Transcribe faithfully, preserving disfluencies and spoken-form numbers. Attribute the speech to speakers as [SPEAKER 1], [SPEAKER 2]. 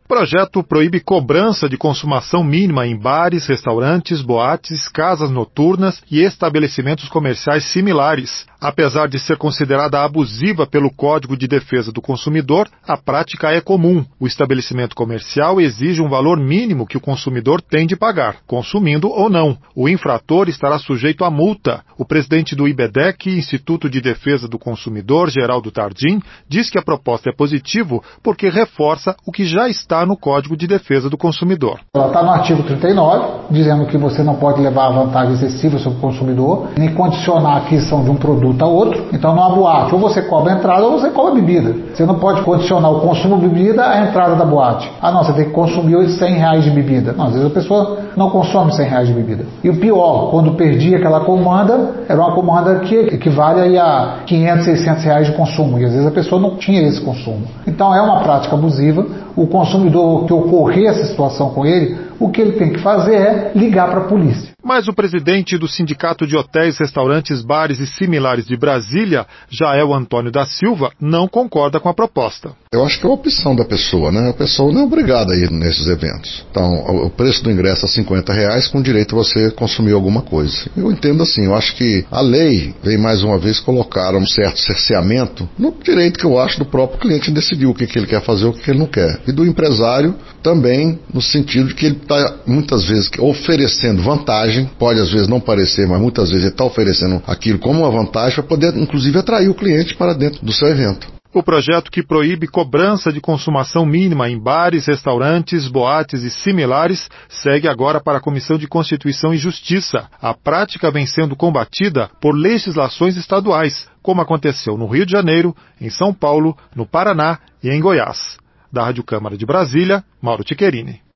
[SPEAKER 1] projeto proíbe cobrança de consumação mínima em bares, restaurantes, boates, casas noturnas e estabelecimentos comerciais similares. Apesar de ser considerada abusiva pelo Código de Defesa do Consumidor, a prática é comum. O estabelecimento comercial exige um valor mínimo que o consumidor tem de pagar, consumindo ou não. O infrator estará sujeito a multa. O presidente do IBEDEC, Instituto de Defesa do Consumidor, Geraldo Tardim, diz que a proposta é positiva porque reforça o que já está no Código de Defesa do Consumidor.
[SPEAKER 2] Ela está no artigo trinta e nove, dizendo que você não pode levar vantagem excessiva sobre o consumidor, nem condicionar a aquisição de um produto a outro. Então, numa boate, ou você cobra a entrada ou você cobra a bebida. Você não pode condicionar o consumo de bebida à entrada da boate. Ah, não, você tem que consumir cem reais de bebida. Não, às vezes a pessoa não consome cem reais de bebida. E o pior, quando perdia aquela comanda, era uma comanda que equivale aí a quinhentos, seiscentos reais de consumo. E às vezes a pessoa não tinha esse consumo. Então, é uma prática abusiva. O consumidor que ocorrer essa situação com ele, o que ele tem que fazer é ligar para a polícia.
[SPEAKER 1] Mas o presidente do Sindicato de Hotéis, Restaurantes, Bares e Similares de Brasília, Jael Antônio da Silva, não concorda com a proposta.
[SPEAKER 3] Eu acho que é a opção da pessoa, né? A pessoa não é obrigada a ir nesses eventos. Então, o preço do ingresso é cinquenta reais, com direito a você consumir alguma coisa. Eu entendo assim, eu acho que a lei vem mais uma vez colocar um certo cerceamento no direito que eu acho do próprio cliente decidir o que, que ele quer fazer, o que, que ele não quer. E do empresário também, no sentido de que ele está muitas vezes oferecendo vantagem, pode às vezes não parecer, mas muitas vezes ele está oferecendo aquilo como uma vantagem para poder inclusive atrair o cliente para dentro do seu evento.
[SPEAKER 1] O projeto que proíbe cobrança de consumação mínima em bares, restaurantes, boates e similares segue agora para a Comissão de Constituição e Justiça. A prática vem sendo combatida por legislações estaduais, como aconteceu no Rio de Janeiro, em São Paulo, no Paraná e em Goiás. Da Rádio Câmara de Brasília, Mauro Tiquerini.